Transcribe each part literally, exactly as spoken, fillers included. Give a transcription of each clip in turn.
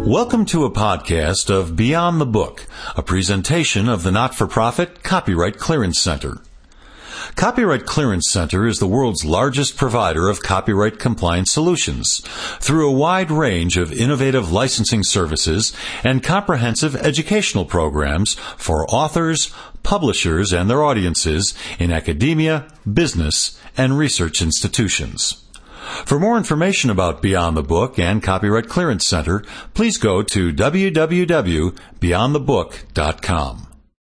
Welcome to a podcast of Beyond the Book, a presentation of the not-for-profit Copyright Clearance Center. Copyright Clearance Center is the world's largest provider of copyright compliance solutions through a wide range of innovative licensing services and comprehensive educational programs for authors, publishers, and their audiences in academia, business, and research institutions. For more information about Beyond the Book and Copyright Clearance Center, please go to w w w dot beyond the book dot com.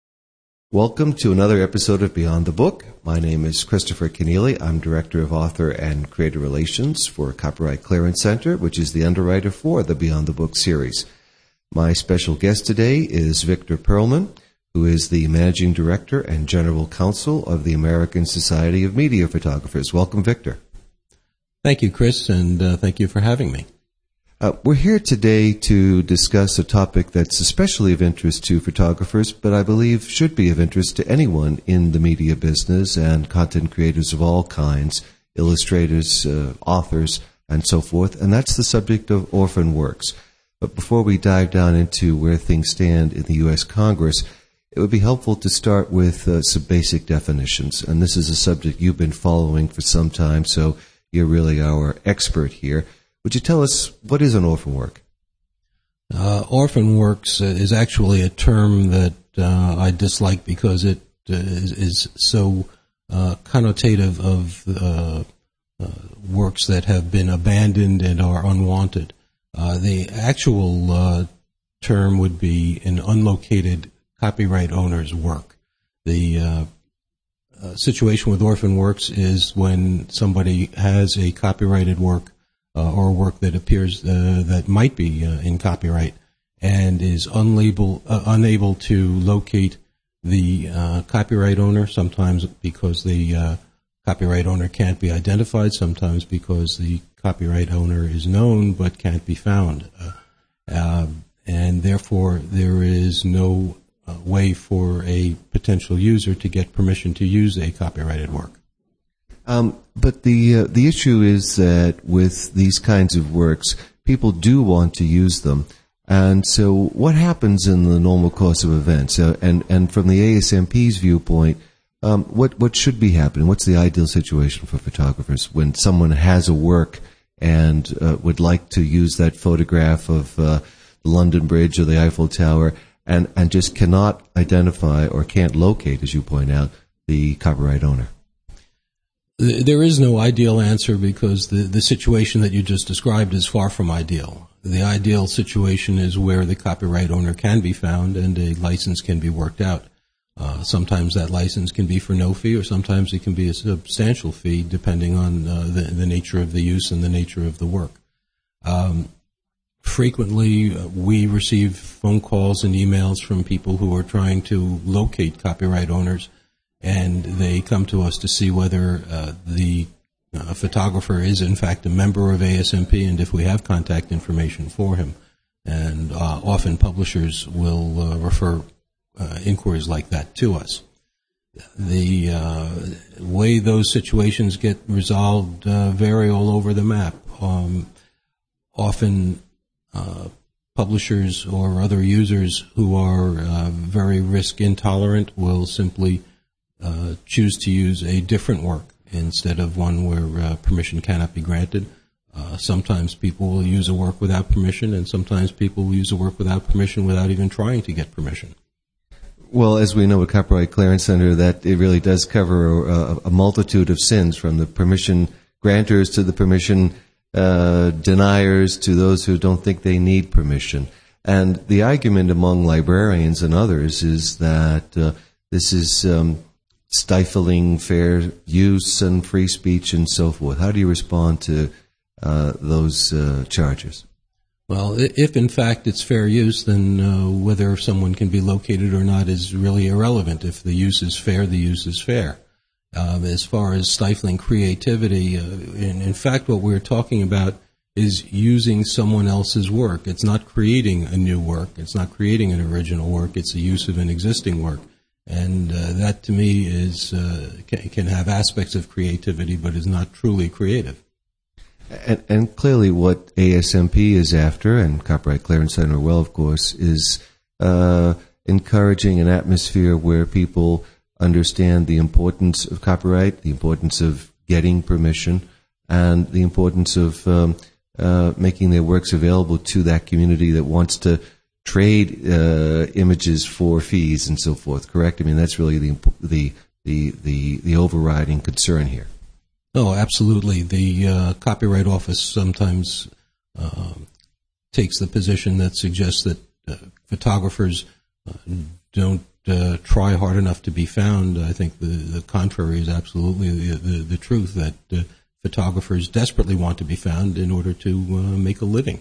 Welcome to another episode of Beyond the Book. My name is Christopher Keneally. I'm Director of Author and Creator Relations for Copyright Clearance Center, which is the underwriter for the Beyond the Book series. My special guest today is Victor Perlman, who is the Managing Director and General Counsel of the American Society of Media Photographers. Welcome, Victor. Thank you, Chris, and uh, thank you for having me. Uh, we're here today to discuss a topic that's especially of interest to photographers, but I believe should be of interest to anyone in the media business and content creators of all kinds, illustrators, uh, authors, and so forth, and that's the subject of orphan works. But before we dive down into where things stand in the U S Congress, it would be helpful to start with uh, some basic definitions, and this is a subject you've been following for some time, so you're really our expert here. Would you tell us, what is an orphan work? Uh, orphan works uh, is actually a term that uh, I dislike because it uh, is, is so uh, connotative of uh, uh, works that have been abandoned and are unwanted. Uh, the actual uh, term would be an unlocated copyright owner's work. The uh, Uh, situation with orphan works is when somebody has a copyrighted work uh, or a work that appears uh, that might be uh, in copyright and is unable, uh, unable to locate the uh, copyright owner, sometimes because the uh, copyright owner can't be identified, sometimes because the copyright owner is known but can't be found. Uh, uh, and therefore there is no Uh, way for a potential user to get permission to use a copyrighted work. Um, but the uh, the issue is that with these kinds of works, people do want to use them. And so what happens in the normal course of events? Uh, and, and from the A S M P's viewpoint, um, what, what should be happening? What's the ideal situation for photographers when someone has a work and uh, would like to use that photograph of uh, the London Bridge or the Eiffel Tower and, and just cannot identify or can't locate, as you point out, the copyright owner? There is no ideal answer because the, the situation that you just described is far from ideal. The ideal situation is where the copyright owner can be found and a license can be worked out. Uh, sometimes that license can be for no fee, or sometimes it can be a substantial fee depending on uh, the, the nature of the use and the nature of the work. Um, Frequently, uh, we receive phone calls and emails from people who are trying to locate copyright owners, and they come to us to see whether uh, the uh, photographer is in fact a member of A S M P and if we have contact information for him. And uh, often publishers will uh, refer uh, inquiries like that to us. The uh, way those situations get resolved uh, vary all over the map. Um, often Uh, publishers or other users who are uh, very risk intolerant will simply uh, choose to use a different work instead of one where uh, permission cannot be granted. Uh, sometimes people will use a work without permission, and sometimes people will use a work without permission without even trying to get permission. Well, as we know at Copyright Clearance Center, that it really does cover a, a multitude of sins, from the permission granters to the permission Uh, deniers to those who don't think they need permission. And the argument among librarians and others is that uh, this is um, stifling fair use and free speech and so forth. How do you respond to uh, those uh, charges? Well, if in fact it's fair use, then uh, whether someone can be located or not is really irrelevant. If the use is fair, the use is fair. Um, as far as stifling creativity, uh, in, in fact, what we're talking about is using someone else's work. It's not creating a new work. It's not creating an original work. It's the use of an existing work. And uh, that, to me, is uh, can, can have aspects of creativity, but is not truly creative. And, and clearly what A S M P is after, and Copyright Clearance Center, well, of course, is uh, encouraging an atmosphere where people understand the importance of copyright, the importance of getting permission, and the importance of um, uh, making their works available to that community that wants to trade uh, images for fees and so forth. Correct? I mean, that's really the the the the, the overriding concern here. Oh, absolutely. The uh, Copyright Office sometimes uh, takes the position that suggests that uh, photographers uh, don't uh, try hard enough to be found. I think the, the contrary is absolutely the, the, the truth, that uh, photographers desperately want to be found in order to uh, make a living.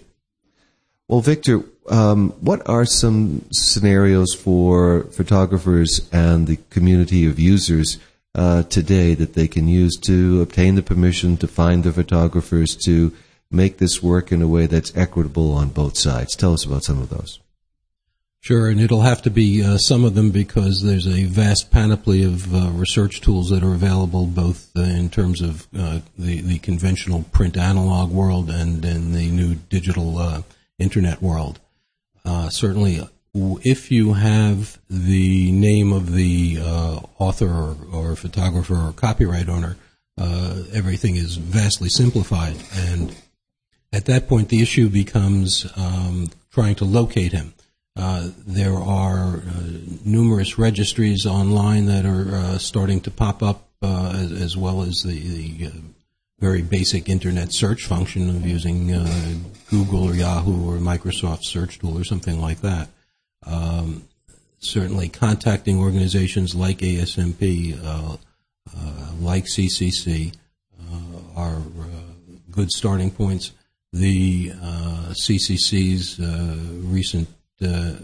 Well, Victor, um, what are some scenarios for photographers and the community of users uh, today that they can use to obtain the permission to find the photographers to make this work in a way that's equitable on both sides? Tell us about some of those. Sure, and it'll have to be uh, some of them, because there's a vast panoply of uh, research tools that are available, both uh, in terms of uh, the, the conventional print analog world and in the new digital uh, internet world. Uh, certainly, if you have the name of the uh, author or, or photographer or copyright owner, uh, everything is vastly simplified. And at that point, the issue becomes um, trying to locate him. Uh, there are uh, numerous registries online that are uh, starting to pop up, uh, as, as well as the, the uh, very basic internet search function of using uh, Google or Yahoo or Microsoft Search Tool or something like that. Um, certainly contacting organizations like A S M P, uh, uh, like C C C, uh, are uh, good starting points. The uh, C C C's uh, recent uh,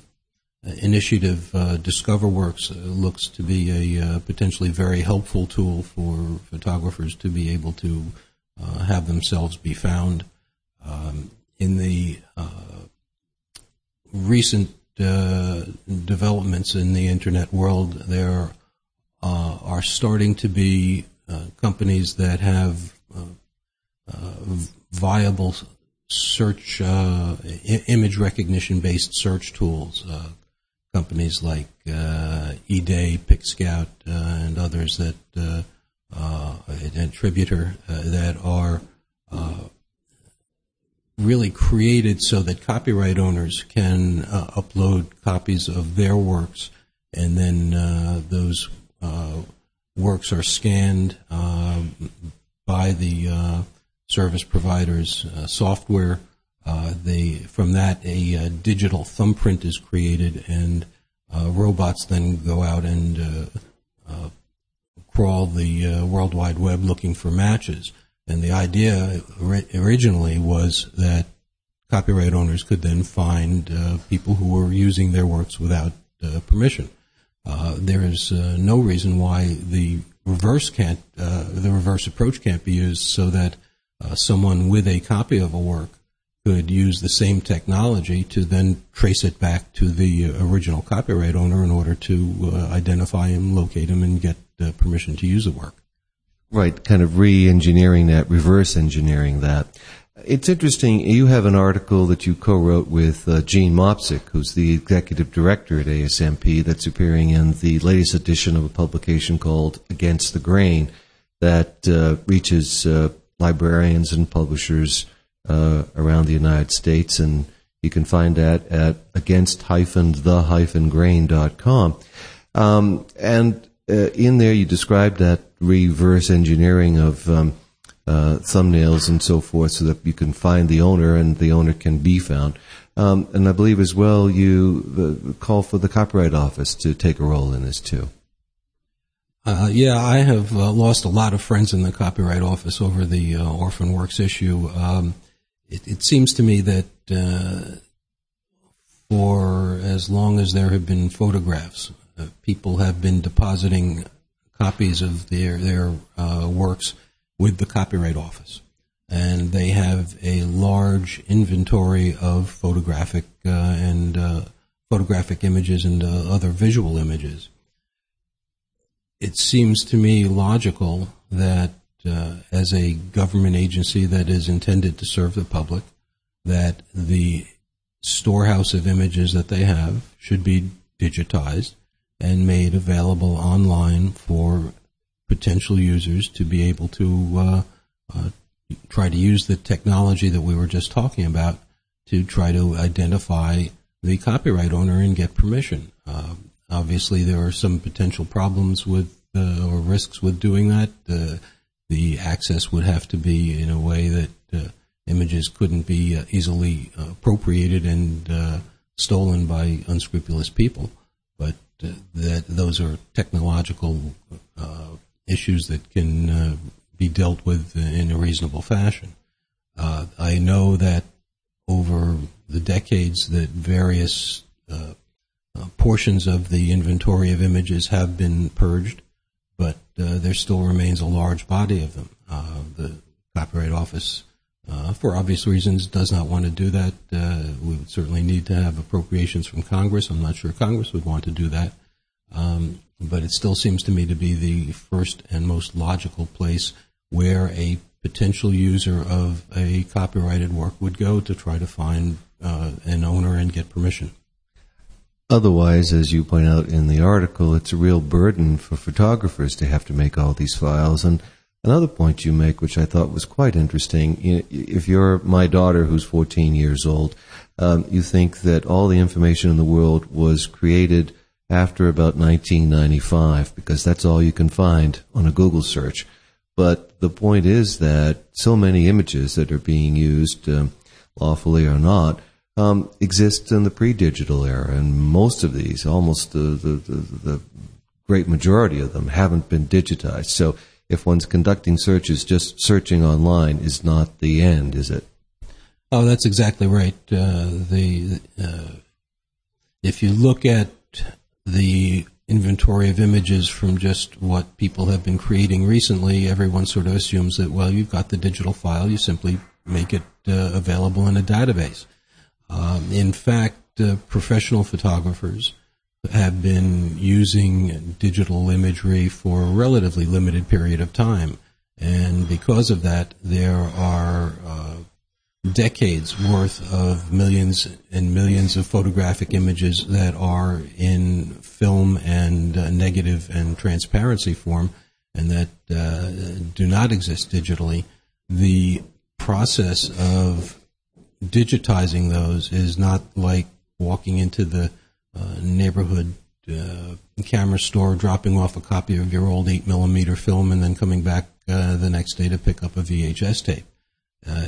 initiative, uh, DiscoverWorks, uh, looks to be a uh, potentially very helpful tool for photographers to be able to uh, have themselves be found. Um, in the uh, recent uh, developments in the internet world, there uh, are starting to be uh, companies that have uh, uh, viable search, uh, I- image recognition-based search tools. Uh, companies like uh, eDay, PicScout, uh, and others that uh, uh, and Tributor uh, that are uh, really created so that copyright owners can uh, upload copies of their works, and then uh, those uh, works are scanned uh, by the uh, service providers' uh, software. Uh, they from that a uh, digital thumbprint is created, and uh, robots then go out and uh, uh, crawl the uh, World Wide Web looking for matches. And the idea ori- originally was that copyright owners could then find uh, people who were using their works without uh, permission. Uh, there is uh, no reason why the reverse can't, uh, the reverse approach can't be used, so that uh, someone with a copy of a work could use the same technology to then trace it back to the original copyright owner in order to uh, identify him, locate him, and get uh, permission to use the work. Right, kind of re-engineering that, reverse engineering that. It's interesting, you have an article that you co-wrote with uh, Gene Mopsick, who's the executive director at A S M P, that's appearing in the latest edition of a publication called Against the Grain, that uh, reaches uh, librarians and publishers uh, around the United States, and you can find that at against the grain dot com. Um, and uh, in there you describe that reverse engineering of um, uh, thumbnails and so forth, so that you can find the owner and the owner can be found. Um, and I believe as well you uh, call for the Copyright Office to take a role in this too. Uh, yeah, I have uh, lost a lot of friends in the Copyright Office over the uh, Orphan Works issue. Um, it, it seems to me that uh, for as long as there have been photographs, uh, people have been depositing copies of their their uh, works with the Copyright Office, and they have a large inventory of photographic uh, and uh, photographic images and uh, other visual images. It seems to me logical that uh, as as a government agency that is intended to serve the public, that the storehouse of images that they have should be digitized and made available online for potential users to be able to uh, uh, try to use the technology that we were just talking about to try to identify the copyright owner and get permission. Uh, obviously, there are some potential problems with uh, or risks with doing that. Uh, the access would have to be in a way that uh, images couldn't be uh, easily uh, appropriated and uh, stolen by unscrupulous people. But uh, that those are technological uh, issues that can uh, be dealt with in a reasonable fashion. Uh, I know that over the decades that various uh, uh, portions of the inventory of images have been purged, but uh, there still remains a large body of them. Uh, the Copyright Office, uh, for obvious reasons, does not want to do that. Uh, we would certainly need to have appropriations from Congress. I'm not sure Congress would want to do that. Um, but it still seems to me to be the first and most logical place where a potential user of a copyrighted work would go to try to find uh, an owner and get permission. Otherwise, as you point out in the article, it's a real burden for photographers to have to make all these files. And another point you make, which I thought was quite interesting, if you're my daughter who's fourteen years old, um, you think that all the information in the world was created after about nineteen ninety-five, because that's all you can find on a Google search. But the point is that so many images that are being used, um, lawfully or not, um, exist in the pre-digital era, and most of these, almost the, the, the, the great majority of them, haven't been digitized. So if one's conducting searches, just searching online is not the end, is it? Oh, that's exactly right. Uh, the uh, if you look at the inventory of images from just what people have been creating recently, everyone sort of assumes that, well, you've got the digital file, you simply make it uh, available in a database. Um, in fact, uh, professional photographers have been using digital imagery for a relatively limited period of time. And because of that, there are uh, decades worth of millions and millions of photographic images that are in film and uh, negative and transparency form and that uh, do not exist digitally. The process of digitizing those is not like walking into the uh, neighborhood uh, camera store, dropping off a copy of your old eight millimeter film and then coming back uh, the next day to pick up a V H S tape. Uh,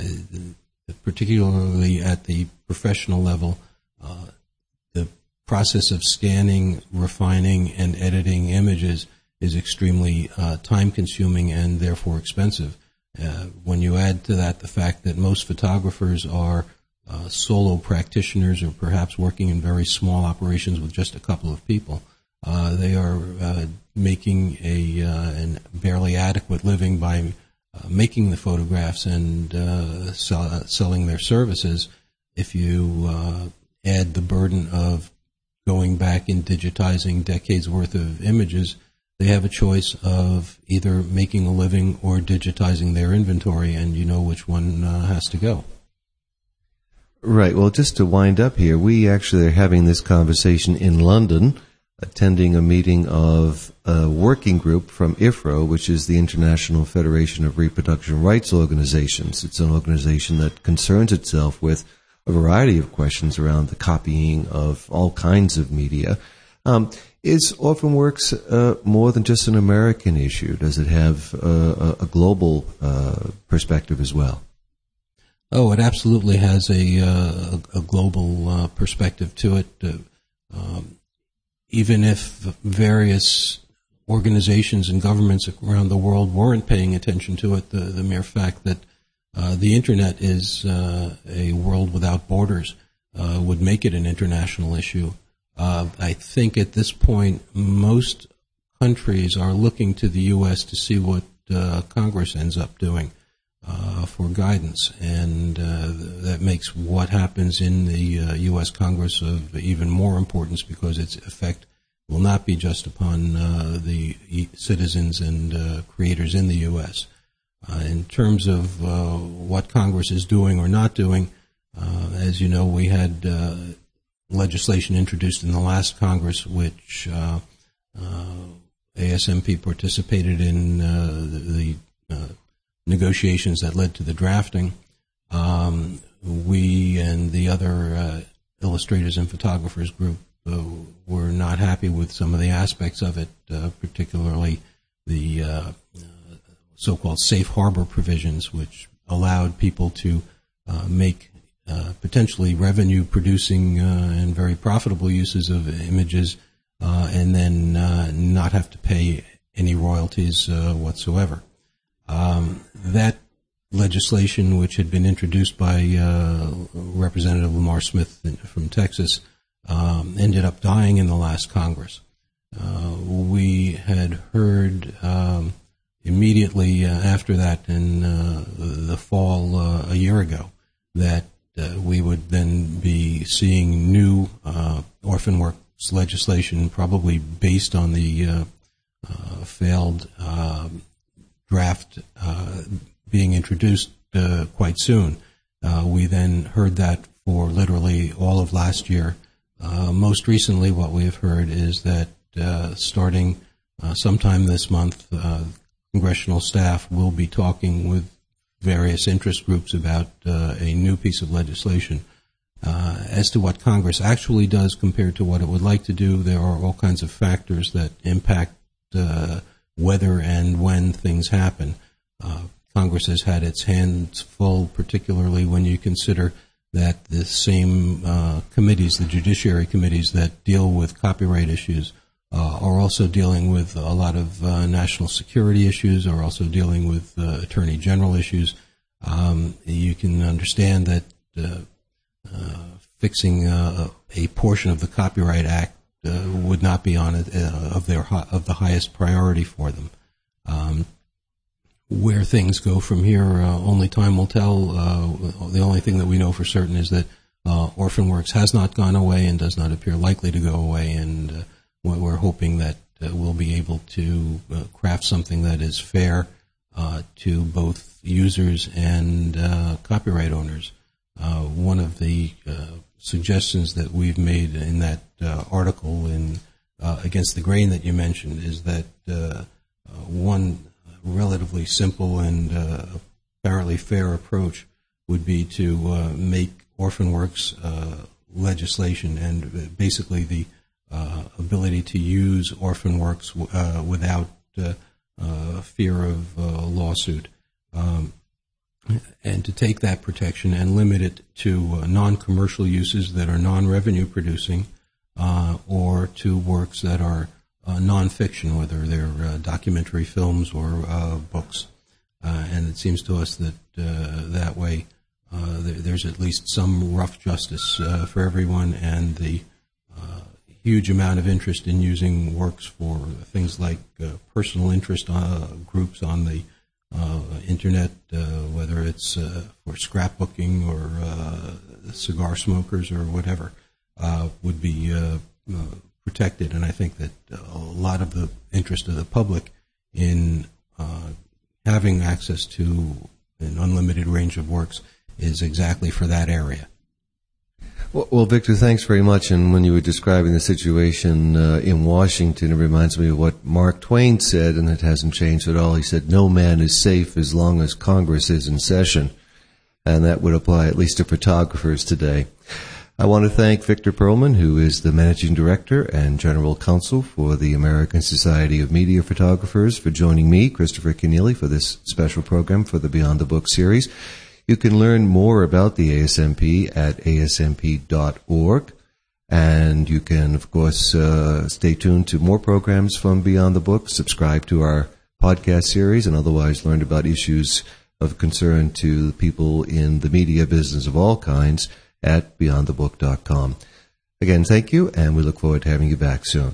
particularly at the professional level, uh, the process of scanning, refining, and editing images is extremely uh, time-consuming and therefore expensive. Uh, when you add to that the fact that most photographers are uh, solo practitioners or perhaps working in very small operations with just a couple of people, uh, they are uh, making a uh, an barely adequate living by Uh, making the photographs and uh, sell, uh, selling their services. If you uh, add the burden of going back and digitizing decades worth of images, they have a choice of either making a living or digitizing their inventory, and you know which one uh, has to go. Right. Well, just to wind up here, we actually are having this conversation in London, attending a meeting of a working group from I F R O, which is the International Federation of Reproduction Rights Organizations. It's an organization that concerns itself with a variety of questions around the copying of all kinds of media. Um, is OrphanWorks uh, more than just an American issue? Does it have uh, a global uh, perspective as well? Oh, it absolutely has a, uh, a global uh, perspective to it. Uh, um, Even if various organizations and governments around the world weren't paying attention to it, the, the mere fact that uh, the Internet is uh, a world without borders uh, would make it an international issue. Uh, I think at this point, most countries are looking to the U S to see what uh, Congress ends up doing uh, for guidance, and uh, that makes what happens in the uh, U S Congress of even more importance because its effect will not be just upon uh, the citizens and uh, creators in the U S. Uh, in terms of uh, what Congress is doing or not doing, uh, as you know, we had uh, legislation introduced in the last Congress, which uh, uh, A S M P participated in uh, the, the uh, negotiations that led to the drafting. Um, we and the other uh, illustrators and photographers group uh, were not happy with some of the aspects of it, uh, particularly the uh, so-called safe harbor provisions, which allowed people to uh, make uh, potentially revenue-producing uh, and very profitable uses of images uh, and then uh, not have to pay any royalties uh, whatsoever. Um, that legislation, which had been introduced by uh, Representative Lamar Smith from Texas, um, ended up dying in the last Congress. Uh, we had heard um, immediately uh, after that in uh, the fall uh, a year ago that uh, we would then be seeing new uh, orphan works legislation, probably based on the uh, uh, failed uh, draft uh, being introduced uh, quite soon. Uh, we then heard that for literally all of last year. Uh, most recently, what we have heard is that uh, starting uh, sometime this month, uh, congressional staff will be talking with various interest groups about uh, a new piece of legislation. Uh, as to what Congress actually does compared to what it would like to do, there are all kinds of factors that impact uh, whether and when things happen. Uh, Congress has had its hands full, particularly when you consider that the same uh, committees, the judiciary committees that deal with copyright issues, uh, are also dealing with a lot of uh, national security issues, are also dealing with uh, attorney general issues. Um, you can understand that uh, uh, fixing uh, a portion of the Copyright Act uh, would not be on it uh, of their of the highest priority for them. Um, Where things go from here, uh, only time will tell. Uh, the only thing that we know for certain is that uh, Orphan Works has not gone away and does not appear likely to go away, and uh, we're hoping that uh, we'll be able to uh, craft something that is fair uh, to both users and uh, copyright owners. Uh, one of the uh, suggestions that we've made in that uh, article in uh, Against the Grain that you mentioned is that uh, uh, one relatively simple and uh, apparently fair approach would be to uh, make Orphan Works uh, legislation and basically the uh, ability to use Orphan Works uh, without uh, uh, fear of uh, lawsuit, um, and to take that protection and limit it to uh, non-commercial uses that are non-revenue producing uh, or to works that are Uh, nonfiction, whether they're uh, documentary films or uh, books. Uh, and it seems to us that uh, that way uh, there, there's at least some rough justice uh, for everyone, and the uh, huge amount of interest in using works for things like uh, personal interest uh, groups on the uh, internet, uh, whether it's uh, for scrapbooking or uh, cigar smokers or whatever, uh, would be uh, uh, protected, and I think that a lot of the interest of the public in uh, having access to an unlimited range of works is exactly for that area. Well, well Victor, thanks very much. And when you were describing the situation uh, in Washington, it reminds me of what Mark Twain said, and it hasn't changed at all. He said, "No man is safe as long as Congress is in session," and that would apply at least to photographers today. I want to thank Victor Perlman, who is the Managing Director and General Counsel for the American Society of Media Photographers, for joining me, Christopher Keneally, for this special program for the Beyond the Book series. You can learn more about the A S M P at A S M P dot org, and you can, of course, uh, stay tuned to more programs from Beyond the Book, subscribe to our podcast series, and otherwise learn about issues of concern to people in the media business of all kinds at beyond the book dot com. Again, thank you, and we look forward to having you back soon.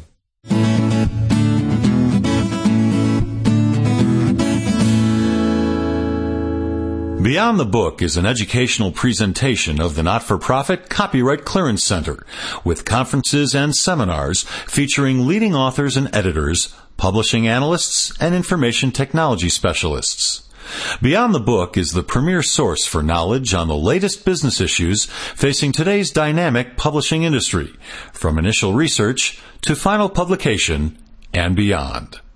Beyond the Book is an educational presentation of the not-for-profit Copyright Clearance Center, with conferences and seminars featuring leading authors and editors, publishing analysts, and information technology specialists. Beyond the Book is the premier source for knowledge on the latest business issues facing today's dynamic publishing industry, from initial research to final publication and beyond.